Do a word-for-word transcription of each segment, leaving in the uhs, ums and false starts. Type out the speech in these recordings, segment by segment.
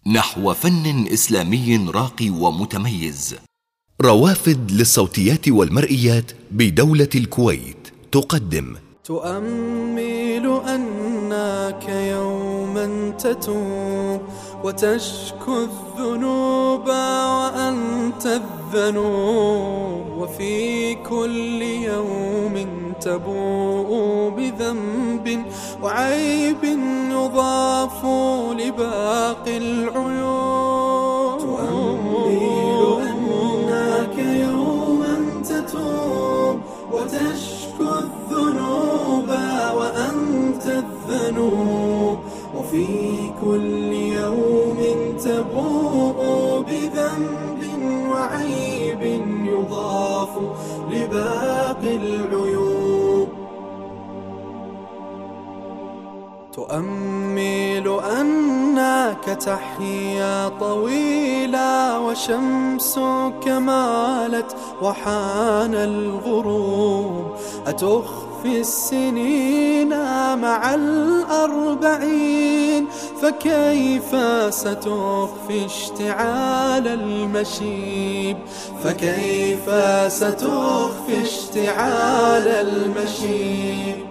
نحو فن إسلامي راقي ومتميز. روافد للصوتيات والمرئيات بدولة الكويت تقدم: تؤمل أنك يوما تتوب وتشكو الذنوب وأنت الذنوب، وفي كل يوم تبوء بذنب وعيب يضاف لباقي العيوب. تؤمل أنك يوما تتوب وتشكو الذنوب وأنت الذنوب، وفي كل يوم تبوء بذنب وعيب يضاف لباقي العيوب. تؤمل أنك تحيا طويلا وشمسك مالت وحان الغروب، أتخفي السنين مع الأربعين، فكيف ستخفي اشتعال المشيب، فكيف ستخفي اشتعال المشيب.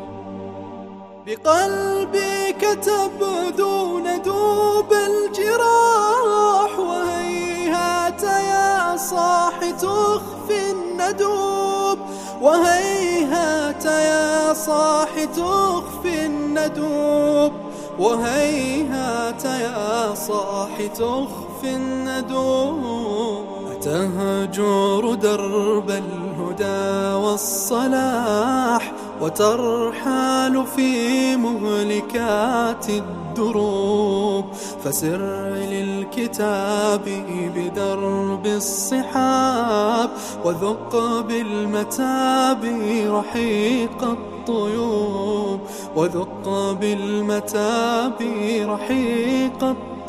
بقلبك تبدو ندوب الجراح، وهيهات يا صاح تخفي الندوب، وهيهات يا صاح تخفي الندوب، وهيهات يا صاح تخفي الندوب. أتهجر درب الهدى والصلاح وترحال في مهلكات الدروب، فسر للكتاب بدرب الصحاب وذق بالمتاب رحيق الطيوب، وذق بالمتاب رحيق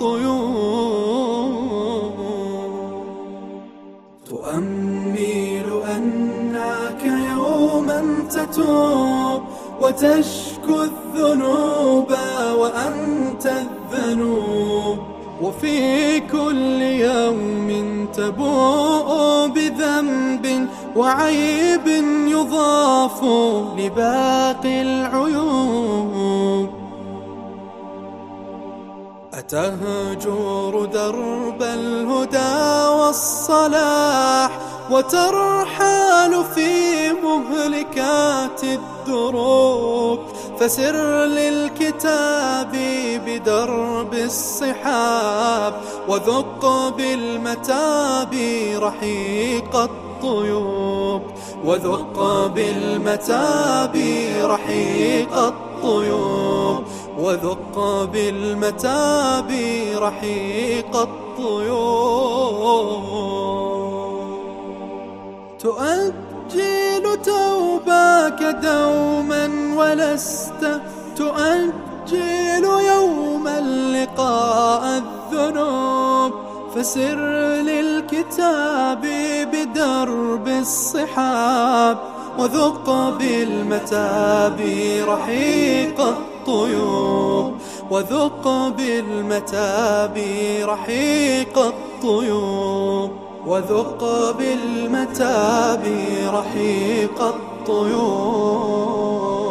الطيوب. تؤمل أنك يوما تتوب وتشكو الذنوب وأنت الذنوب، وفي كل يوم تبوء بذنب وعيب يضاف لباقي العيوب. أتهجر درب الهدى والصلاح وترحال في مهلكات الدروب، فسر للكتاب بدرب الصحاب وذق بالمتاب رحيق الطيوب، وذق بالمتاب رحيق الطيوب، وذق بالمتاب رحيق الطيوب. تؤجل توباك دوما ولست تؤجل يوما لقاء الذنوب، فسر للكتاب بدرب الصحاب وذق بالمتاب رحيق الطيوب، وذق بالمتاب رحيق الطيوب، وذق بالمتاب رحيق الطيوب.